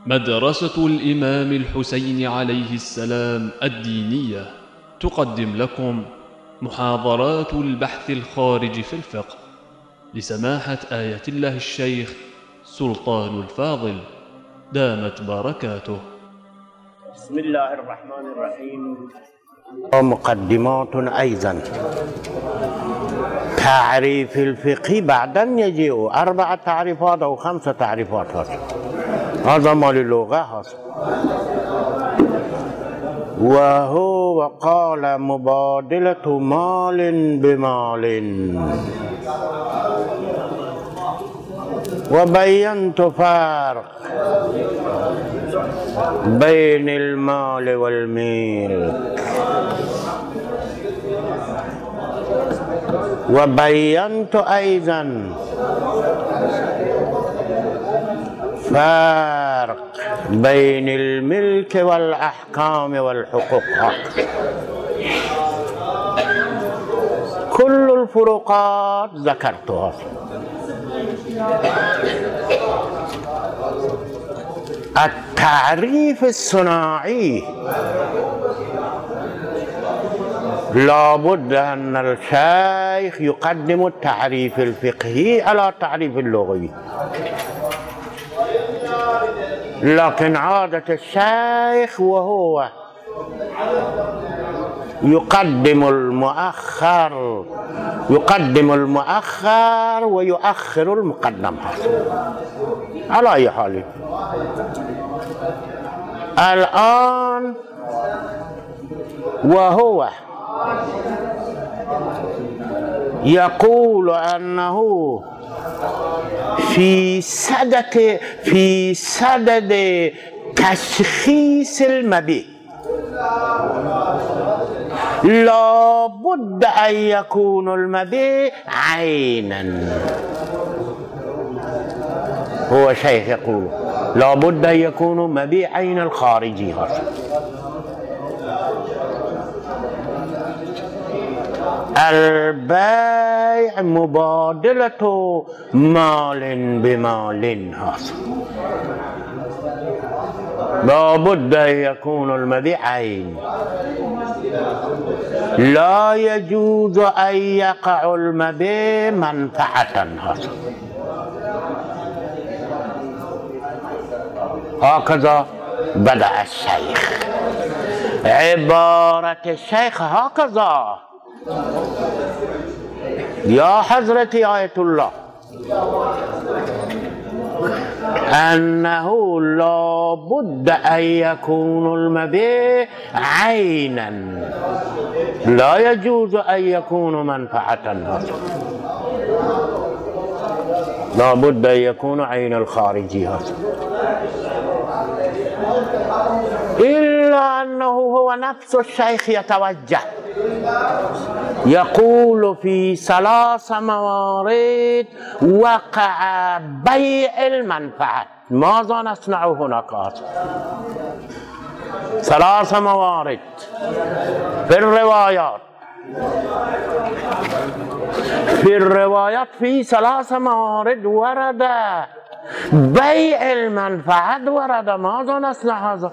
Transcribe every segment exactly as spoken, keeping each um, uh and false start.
مدرسة الإمام الحسين عليه السلام الدينية تقدم لكم محاضرات البحث الخارج في الفقه لسماحة آية الله الشيخ سلطان الفاضل دامت بركاته. بسم الله الرحمن الرحيم. مقدمات أيضا تعريف الفقه بعدا يجيء أربع تعريفات أو خمسة تعريفات. هذا مال اللغة. وهو قال مبادلة مال بمال، وبينت فرق بين المال والملك، وبينت أيضا فرق بين الملك والأحكام والحقوق. كل الفروقات ذكرتها. التعريف الصناعي لابد أن الشيخ يقدم التعريف الفقهي على التعريف اللغوي، لكن عادة الشيخ وهو يقدم المؤخر يقدم المؤخر ويؤخر المقدم. على أي حال الآن وهو يقول أنه في سدد في سدد تشخيص المبيت لا بد أن يكون المبيت عينا. هو شيخ يقول لا بد أن يكون مبيت عين الخارجي. البيع مبادلة مال بمال، لا بد أن يكون المبيع عين. لا يجوز أن يقع المبيع منفعة. هكذا بدأ الشيخ. عبارة الشيخ هكذا: يا حضرتي آية الله، أنه لا بد أن يكون المبيع عينا، لا يجوز أن يكون منفعة. لا بد أن يكون عين الخارجي. إلا أنه هو نفس الشيخ يتوجه يقول في ثلاث موارد وقع بيع المنفعة. ماذا نصنع هناك؟ ثلاث موارد في الروايات في الروايات في ثلاث موارد ورد بيع المنفعة ورد. ماذا نصنع هذا؟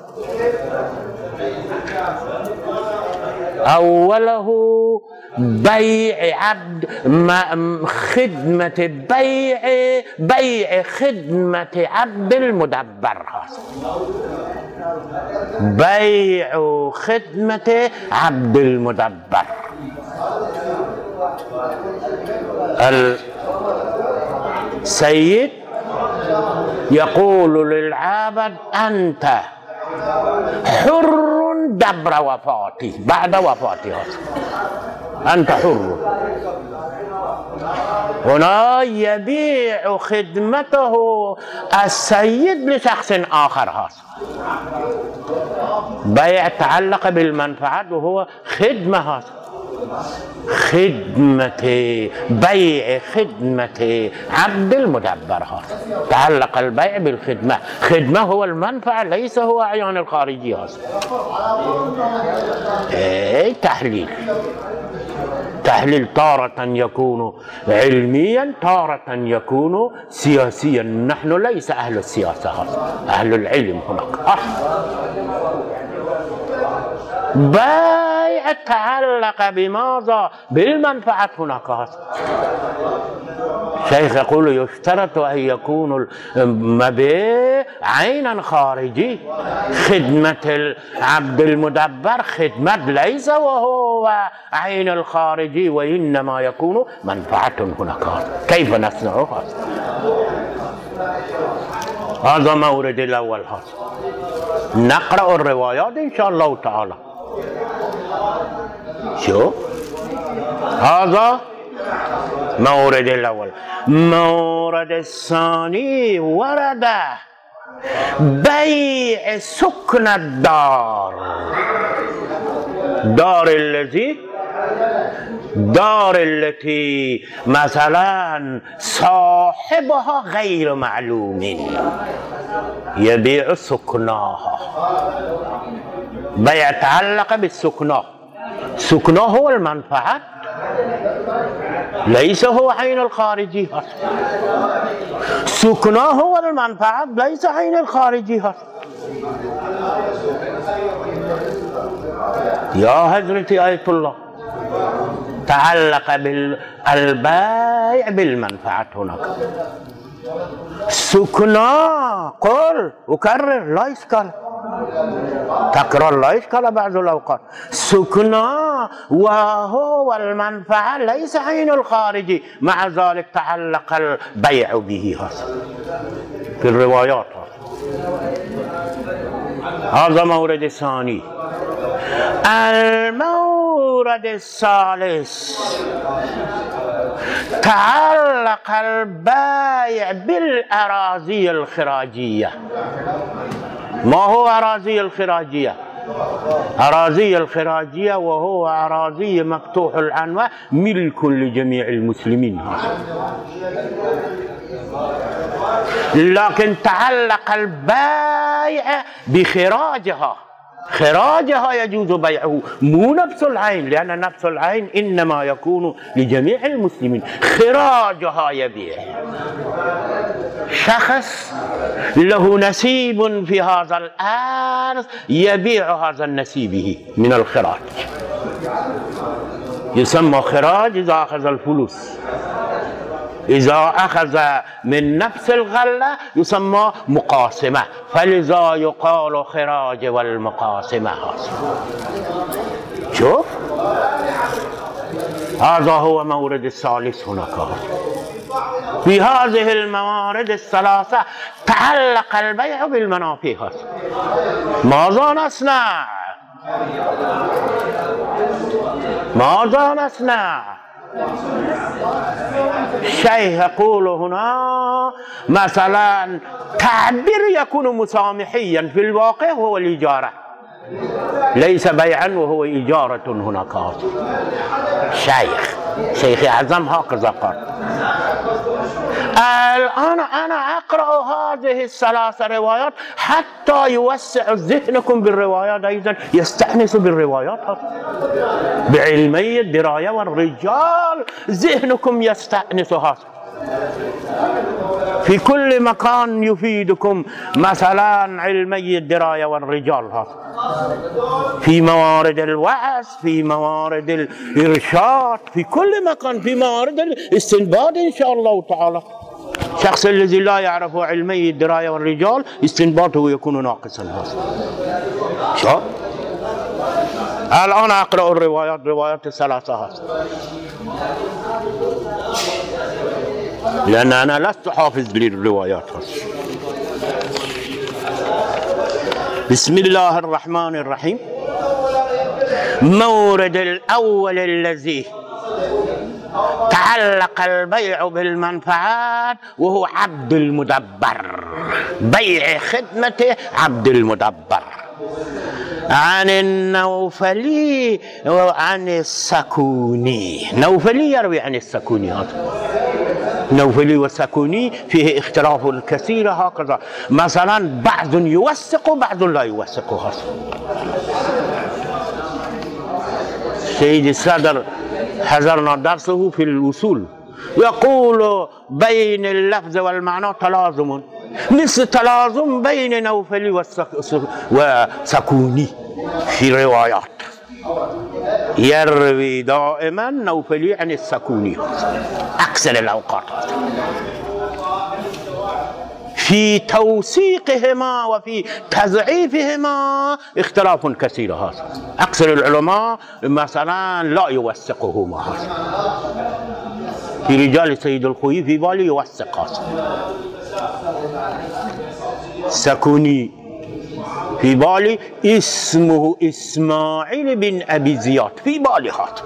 أوله بيع عبد خدمة بيع بيع خدمة عبد المدبر. بيع خدمة عبد المدبر. السيد يقول للعابد أنت حر دبر وفاتي، بعد وفاتي أنت حر. هنا يبيع خدمته السيد لشخص آخر. هذا بيع تعلق بالمنفعة وهو خدمة. هذا خدمة بيع خدمة عبد المدبر. هذا تعلق البيع بالخدمة. خدمة هو المنفعة، ليس هو عيان الخارجي. هذا اي تحليل. التحليل تارة يكون علميا، تارة يكون سياسيا. نحن ليس أهل السياسة، أهل العلم هناك. بيع تعلق بماذا؟ بالمنفعة هناك. الشيخ يقول يشترط أن يكون المبيع عينا خارجي. خدمة العبد المدبر خدمة ليس وهو عين الخارجي، وإنما يكون منفعة هناك. كيف نصنع هذا؟ هذا مورد الأول. هذا نقرأ الروايات إن شاء الله تعالى. شوف هذا مورد الأول. مورد الثاني ورد بيع سكن الدار. دار الذي دار التي مثلا صاحبها غير معلوم يبيع سكناها. بيع تعلق بالسكنى. سكنى هو المنفعة، ليس هو عين الخارجي. سكنى هو المنفعة، ليس عين الخارجي. يا حضرتي آية الله، تعلق بالبيع بالمنفعة هناك. سكنى قل وكرر لا إشكال، تكرار لا إشكال بعض الأوقات. سكنى وهو المنفعة ليس عين الخارجي، مع ذلك تعلق البيع به في الروايات. هذا مورد الثاني. المورد الثالث تعلق البيع بالأراضي الخراجية. ما هو أراضي الخراجية؟ أراضي الخراجية وهو أراضي مفتوح العنوان ملك لجميع المسلمين، لكن تعلق البيع بخراجها. خراجها يجوز بيعه، مو نفس العين، لأن نفس العين إنما يكون لجميع المسلمين. خراجها يبيع. شخص له نسيب في هذا الأرض يبيع هذا النسيبه من الخراج، يسمى خراج إذا أخذ الفلوس. إذا أخذ من نفس الغلة يسمى مقاسمة، فلذا يقال خراج والمقاسمة. شوف هذا هو مورد الثالث هناك. في هذه الموارد الثلاثة تعلق البيع بالمنافع. ماذا نصنع؟ ماذا نصنع؟ الشيخ يقول هنا مثلا تعبير يكون مسامحيا، في الواقع هو الإجارة، ليس بيعا وهو إجارة هناك. الشيخ شيخ أعظم هكذا قال. الآن أنا أقرأ هذه الثلاث روايات حتى يوسع ذهنكم بالروايات، أيضا يستأنس بالروايات بعلمي الدراية والرجال، ذهنكم يستأنس هذا. في كل مكان يفيدكم مثلا علمي الدراية والرجال هذا، في موارد الوعظ، في موارد الإرشاد، في كل مكان، في موارد الاستنباط إن شاء الله تعالى. الشخص الذي لا يعرف علمي الدراية والرجال استنباطه يكون ناقصا. شو؟ الآن أقرأ الروايات، روايات الثلاثة، لأن أنا لست حافظ للروايات. بسم الله الرحمن الرحيم. مورد الأول الذي تعلق البيع بالمنفعات وهو عبد المدبر، بيع خدمة عبد المدبر. عن النوفلي وعن السكوني. نوفلي يروي عن السكوني. هذا نوفلي والسكوني فيه اختلاف كثير هكذا، مثلا بعض يوثق بعض لا يوثق. هذا سيد الصدر حضرنا درسه في الوصول، يقول بين اللفظ والمعنى تلازم، مثل تلازم بين نوفلي وسكوني في روايات. يروي دائما نوفلي عن السكوني أكثر الأوقات. في توثيقهما وفي تضعيفهما اختلاف كثير. هذا أكثر العلماء مثلا لا يوثقهما. هذا في رجال سيد الخوئي في بالي يوثق. هذا سكوني في بالي اسمه إسماعيل بن أبي زياد في بالي. هذا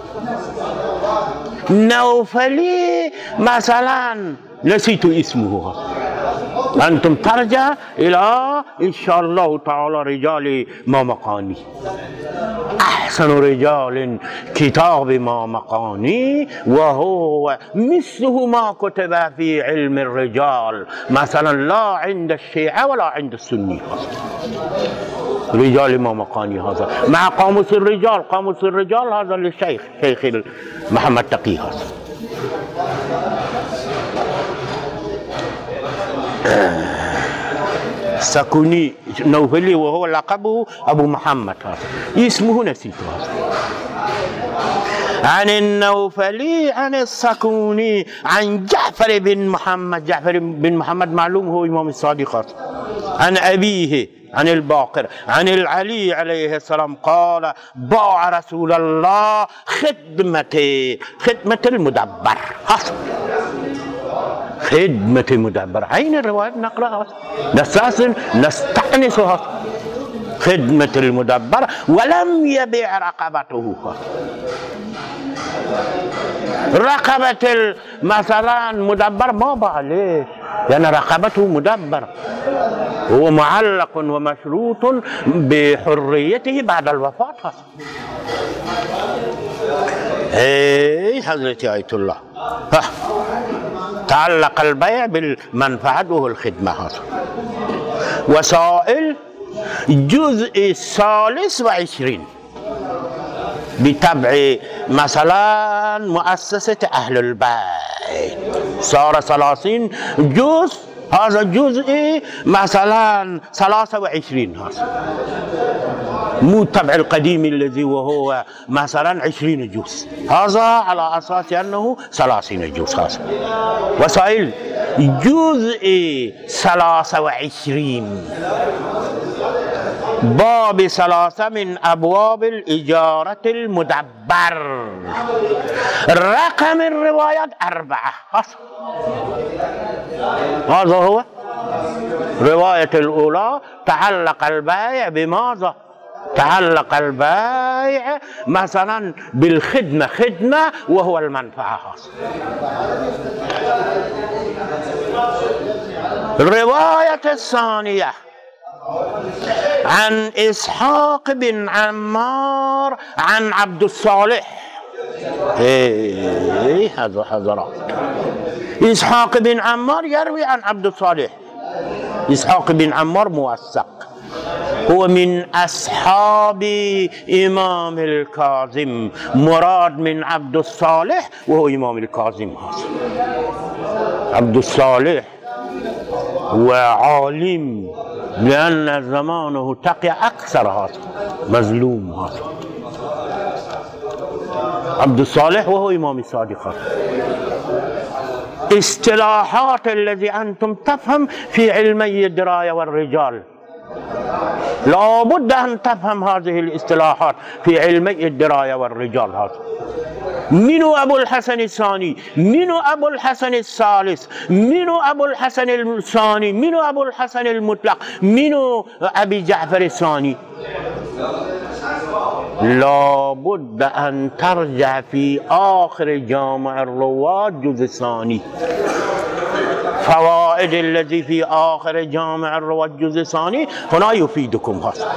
نوفلي مثلا نسيت اسمه. هذا أنتم ترجع إلى إن شاء الله تعالى رجال مامقاني، أحسن رجال كتاب مامقاني، وهو مثله ما كتب في علم الرجال مثلا لا عند الشيعة ولا عند السني. رجال مامقاني هذا مع قاموس الرجال. قاموس الرجال هذا للشيخ شيخ محمد تقي. هذا سكوني نوفلي وهو لقبه أبو محمد. هذا اسمه نسيته. عن النوفلي عن السكوني عن جعفر بن محمد. جعفر بن محمد معلوم هو إمام الصادق. عن أبيه عن الباقر عن العلي عليه السلام قال باع رسول الله خدمة خدمة المدبر. خدمة مدبر عين الرواية نقرأها نساس نستأنسها. خدمة المدبر ولم يبيع رقبته. رقبة مثلا مدبر ما باع. ليش؟ لأن رقبته مدبر، هو معلق ومشروط بحريته بعد الوفاة. اي حضرة آية الله تعلق البيع بالمنفعة وهو الخدمة. هذا وسائل جزء الثالث وعشرين بتبع مثلا مؤسسة أهل البيت صار ثلاثين جزء. هذا جزء مثلا ثلاثة وعشرين. هذا مو تبع القديم الذي وهو مثلا عشرين جزء. هذا على أساس أنه ثلاثين جزء. هذا وسائل جزء ثلاثة وعشرين باب ثلاثة من أبواب الإجارة المدبر. رقم الروايات أربعة. هذا هو رواية الأولى. تعلق البائع بماذا؟ تعلق البائع مثلا بالخدمة، خدمة وهو المنفعة. الرواية الثانية عن إسحاق بن عمار عن عبد الصالح. ايه هذا حضرات إسحاق بن عمار يروي عن عبد الصالح. إسحاق بن عمار موثق، هو من أصحاب إمام الكاظم. مراد من عبد الصالح وهو إمام الكاظم. عبد الصالح وعالم لأن زمانه تقي أكثر. هذا مظلوم. هذا عبد الصالح وهو إمام الصادق. اصطلاحات الذي أنتم تفهم في علمي الدراية والرجال، لا بد أن تفهم هذه الاصطلاحات في علمي الدراية والرجال. هذا منو أبو الحسن الثاني، منو أبو الحسن الثالث، منو أبو الحسن الثاني، منو أبو الحسن المطلق، منو أبي جعفر الثاني. لا بد أن ترجع في آخر جامع الرواة جزء الثاني. فوائد الذي في آخر جامع الرواة الجزء الثاني هنا يفيدكم. هذا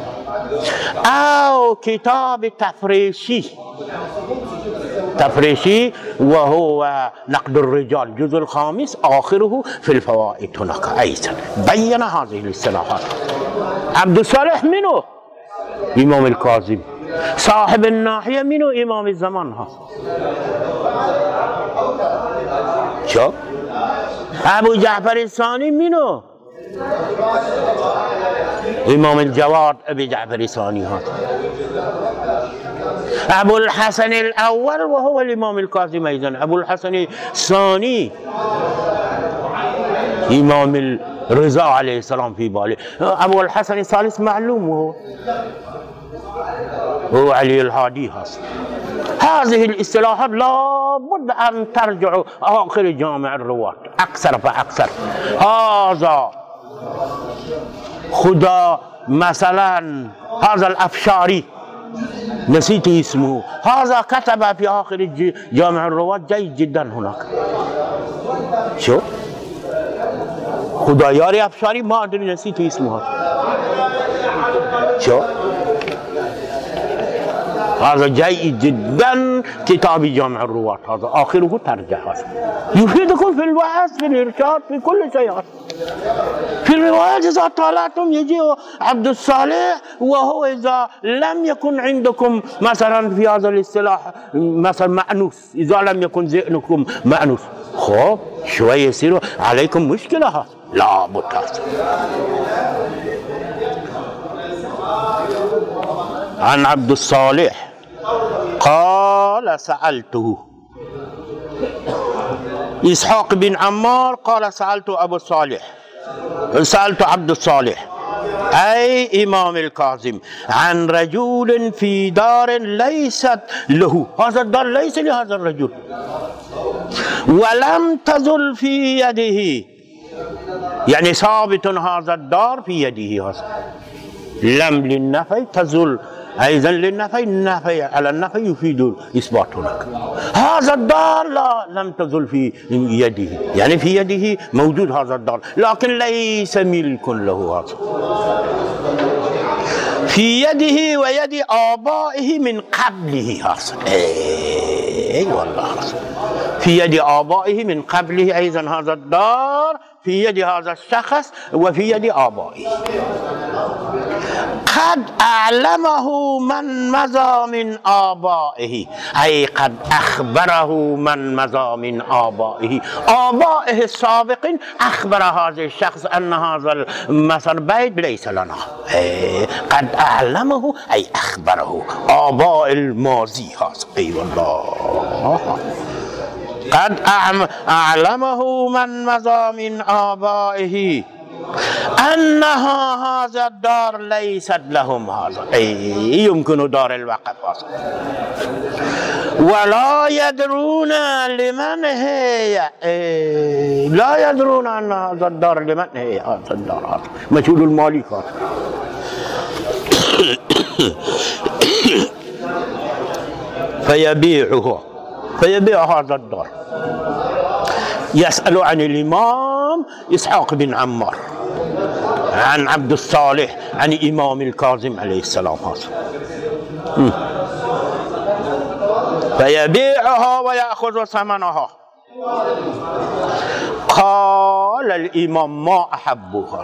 أو كتاب تفريشي. تفريشي وهو نقد الرجال الجزء الخامس آخره في الفوائد. هناك أيضا بين هذه الاصطلاحات. عبد الصالح منه؟ إمام الكاظم. صاحب الناحية منو؟ إمام الزمان هذا. شو أبو جعفر الثاني منو؟ إمام الجواد أبي جعفر الثاني هذا. أبو الحسن الأول وهو الإمام الكاظم أيضا. أبو الحسن الثاني إمام الرضا عليه السلام في بالي. أبو الحسن الثالث معلوم وهو هو علي الهادي هذا. هذه الاصطلاحات لابد أن ترجع آخر جامع الرواة أكثر فأكثر. هذا خدا مثلا هذا الأفشاري نسيت اسمه، هذا كتب في آخر جامع الرواة جيد جدا هناك. شو خدایار افشاری ما ادري نسيت اسمه. شو هذا جيد جدا كتاب جامع الرواة، هذا آخره ترجع هذا يفيدكم في الوعظ في الإرشاد في كل شيء. في الروايات إذا طالعتم يجي عبد الصالح وهو إذا لم يكن عندكم مثلا في هذا الاصطلاح مثلا مأنوس، إذا لم يكن ذهنكم مأنوس خب شوية يصير عليكم مشكلة هذا لا بد هذا. عن عبد الصالح قال سألته إسحاق بن عمار قال سألت أبو الصالح سألت عبد الصالح أي إمام الكاظم عن رجل في دار ليست له، هذا الدار ليس لهذا الرجل، ولم تزل في يده، يعني ثابت هذا الدار في يده. هذا لم للنفي تزل أيضا للنفي، النفي على النفي يفيد الإثبات هناك. هذا الدار لا لم تزل في يده، يعني في يده موجود هذا الدار لكن ليس ملك له. هذا في يده ويد آبائه من قبله. هذا اي والله في يد آبائه من قبله، أيضا هذا الدار في يد هذا الشخص وفي يد آبائه. قد أعلمه من مضى من آبائه، أي قد أخبره من مضى من آبائه، آبائه السابقين أخبر هذا الشخص أن هذا مثلا بيت ليس لنا. قد أعلمه أي أخبره آباء الماضي. هذا أي والله قد أعلمه من مضى من آبائه أنها هذا الدار ليست لهم. هذا أي يمكن دار الوقف هذا. ولا يدرون لمن هي، لا يدرون أن هذا الدار لمن هي. هذا الدار هذا مجهول المالك. هذا فيبيعه فيبيع هذا الدار. يسأل عن الإمام إسحاق بن عمار عن عبد الصالح عن إمام الكاظم عليه السلام. هذا فيبيعها ويأخذ ثمنها. قال الإمام ما أحبه،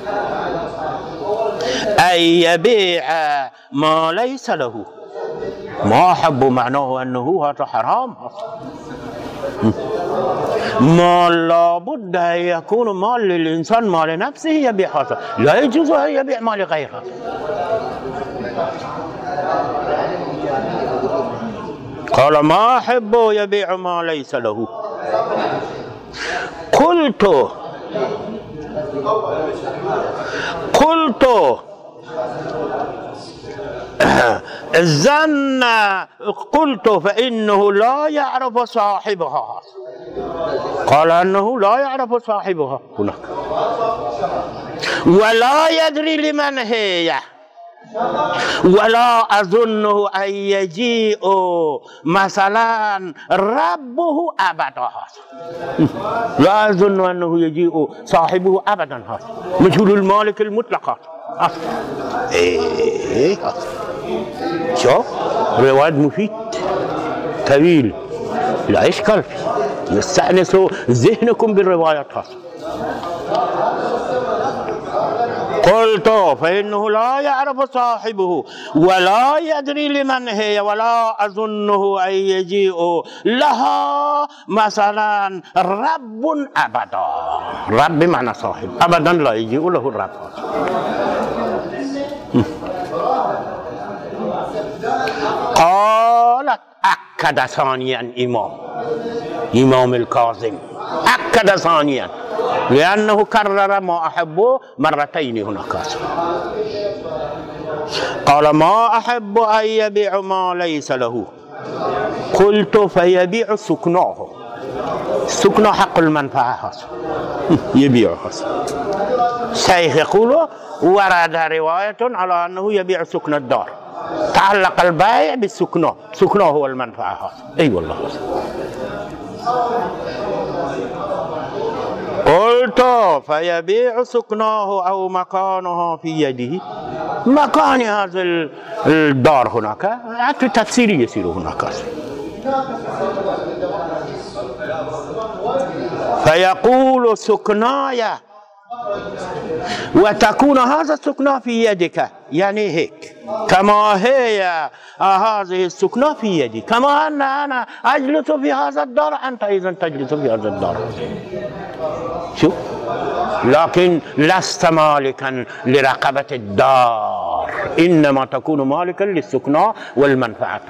أي يبيع ما ليس له. ما أحب معناه أنه هذا حرام. ما لابد أن يكون مال للإنسان مال نفسه يبيع هذا، لا يجوز أن يبيع مال غيره. قال ما أحب يبيع ما ليس له. قلت قلت الزن قلت فإنه لا يعرف صاحبها. قال أنه لا يعرف صاحبها هناك، ولا يدري لمن هي، ولا أظنه أن يجيء مثلا ربه أبدا. لا أظن أنه يجيء صاحبه أبدا. هذا مجهول المالك المطلق. إيه شوف رواية مفيد طويل لا إشكال فيه، يستأنسوا ذهنكم بالروايات. هذا قلت قلت فإنه لا يعرف صاحبه ولا يدري لمن هي ولا أظنه أن يجيء لها مثلا رب أبدا. رب بمعنى صاحب، أبدا لا يجيء له الرب. قالت أكد ثانيا إمام إمام الكاظم، أكد ثانيا لأنه كرر ما أحبه مرتين هناك. قال ما أحب أن يبيع ما ليس له. قلت فيبيع سكناه. سكنه حق المنفعة يبيعه. شيخ يقول ورد رواية على أنه يبيع سكن الدار، تعلق البيع بالسكنه، سكنه هو المنفعة. أي أيوة والله. قلت فيبيع سكناه أو مكانه في يده، مكان هذا الدار هناك، حتى تفسير يصير هناك. فيقول سكناي وتكون هذا السكنى في يدك، يعني هيك كما هي هذه السكنى في يدي، كما أن أنا أجلس في هذا الدار أنت أيضا تجلس في هذا الدار. شوف، لكن لست مالكا لرقبة الدار، إنما تكون مالكا للسكنى والمنفعة.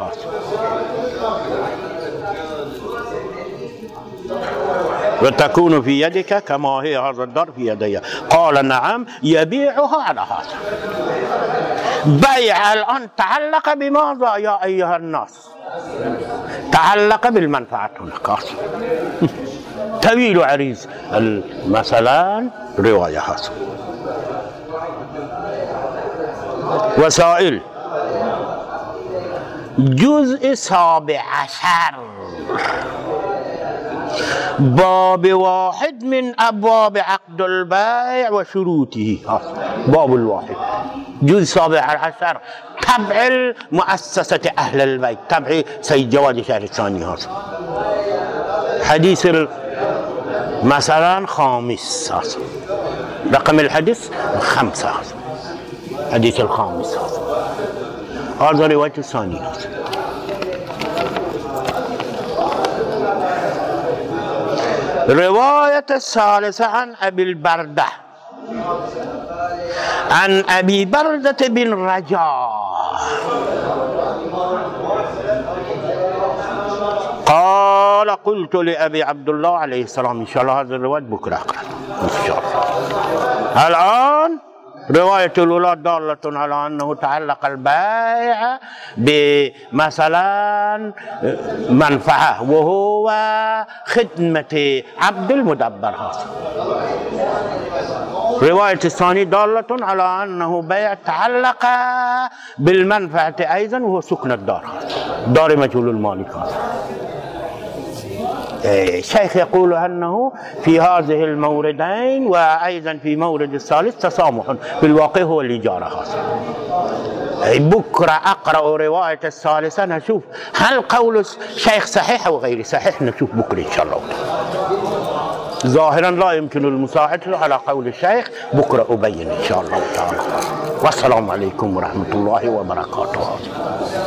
وتكون في يدك كما هي هذا الدار في يدي. قال نعم يبيعها على هذا. بيع الآن تعلق بماذا يا أيها الناس؟ تعلق بالمنفعة هناك. طويل عريض مثلا رواية هذا. وسائل جزء سابع عشر، باب واحد من أبواب عقد البيع وشروطه. باب الواحد جزء سابع عشر، تبع المؤسسة أهل البيت، تبع سيد جواد شهر الثاني. هذا حديث مثلا خامس، رقم الحديث خمسة، حديث الخامس. هذا رواية الثانية. رواية الثالثة عن أبي البردة، عن أبي بردة بن رجاء قال قلت لأبي عبد الله عليه السلام، إن شاء الله هذا الرواية بكرة أقرأ إن شاء الله. الآن رواية الأولى دالة على أنه تعلق البيع بمثلا منفعة وهو خدمة عبد المدبر. هذا رواية الثانية دالة على أنه بيع تعلق بالمنفعة أيضا وهو سكن الدار، دار مجهول المالك. الشيخ يقول أنه في هذه الموردين وأيضا في مورد الثالث تسامح، في الواقع هو الإجارة. بكرة أقرأ رواية الثالثة نشوف هل قول الشيخ صحيح أو غير صحيح، نشوف بكرة إن شاء الله. ظاهرا لا يمكن المساعدة على قول الشيخ، بكرة أبين إن شاء الله تعالى. والسلام عليكم ورحمة الله وبركاته.